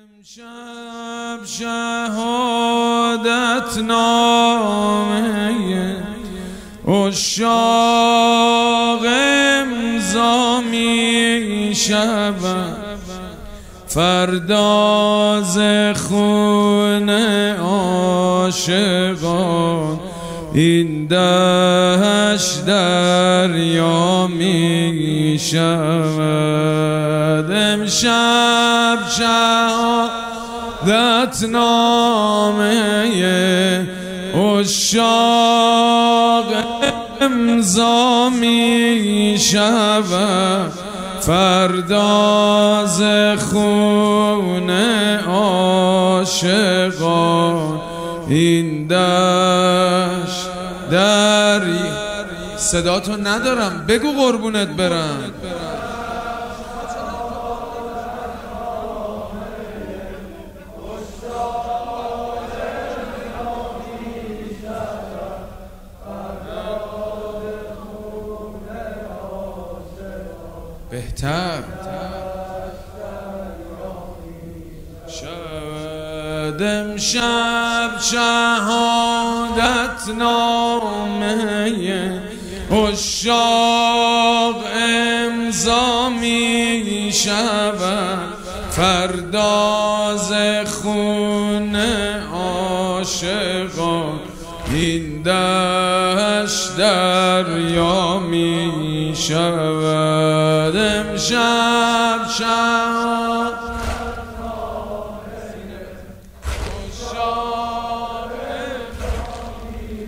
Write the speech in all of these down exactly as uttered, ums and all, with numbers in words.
امشب شهادت نامه عشاق امضا می شود، فردا ز خون عاشقان این دشت دریا می شود. امشب شهادت نامه عشاق امضا می شود، فردا ز خون عاشقان این دشت دری. صداتو ندارم، بگو قربونت برم. بهتر شد امشب شهادت نامه عشاق امضا می شود، فردا ز خون عاشقان این دشت دریا می شود. امشب شهادت عشاق می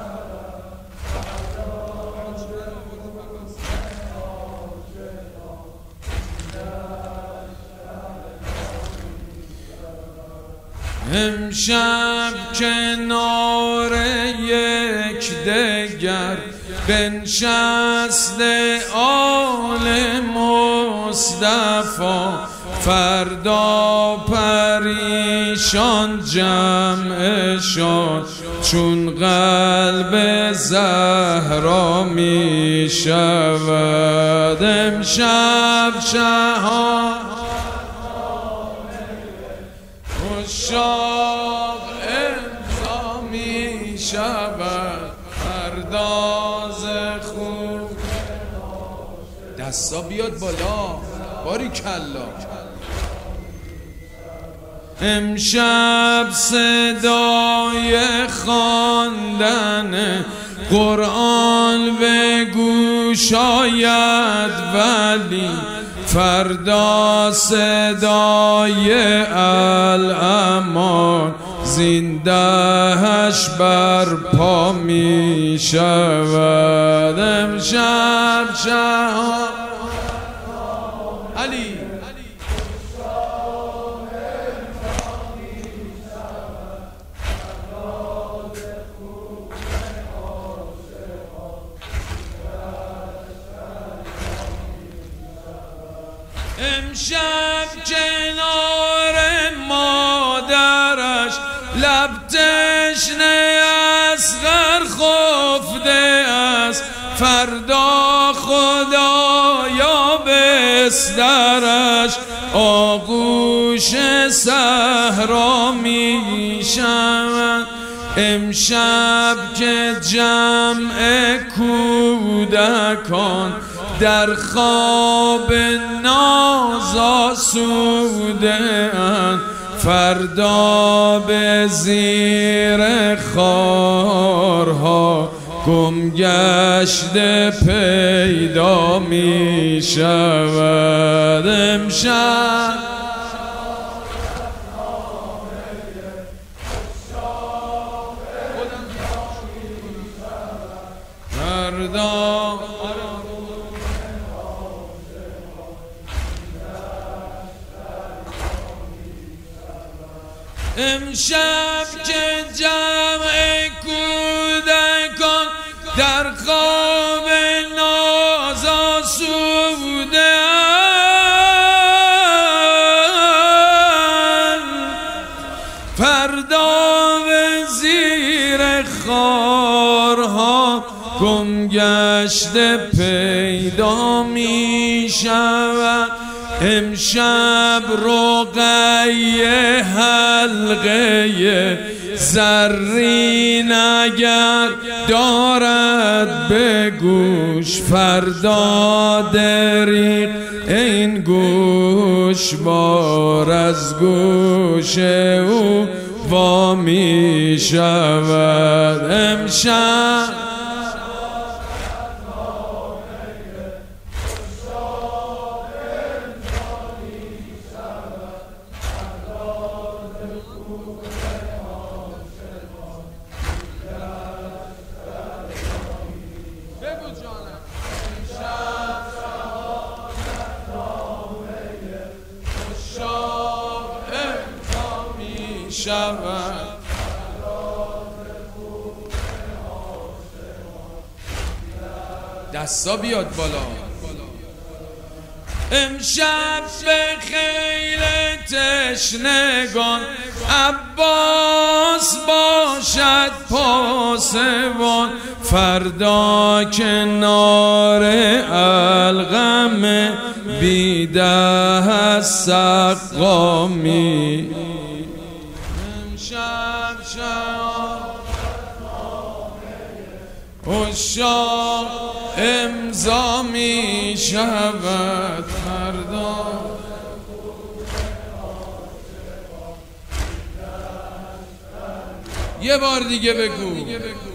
شود. امشب کنار یک دگر بنشسته آل مصطفی، فردا پریشان جمعشان چون قلب زهرا می شود. امشب شهادت عشاق امضا می شود، فردا ز خون. دستا بیاد بالا، باریکلا. امشب صدای خواندن قرآن به گوش آید ولی فردا صدای الامان زین دشت برپا می شود. امشب شهادت علی امشب کنار مادرش لب تشنه اصغر خفته است، فردا خدایا بسترش آغوش صحرا می شود. امشب که جمع کودکان در خواب ناز آسوده اند، فردا به زیر خارها گم گشته پیدا می شود. امشب فردا امشب که جمع کودکان در خواب ناز آسوده اند، فردا به زیر خارها گم گشته پیدا می شود. امشب رقیه حلقه زرین اگر دارد به گوش، فردا دریغ این گوش بار از گوش او وا می شود. امشب شود دستا بیاد بالا. امشب به خیل تشنگان عباس باشد پاسبان، فردا کنار الغم بیده سقامی. امشب شب عشاق امضا می شود، فردا یه بار دیگه بگو.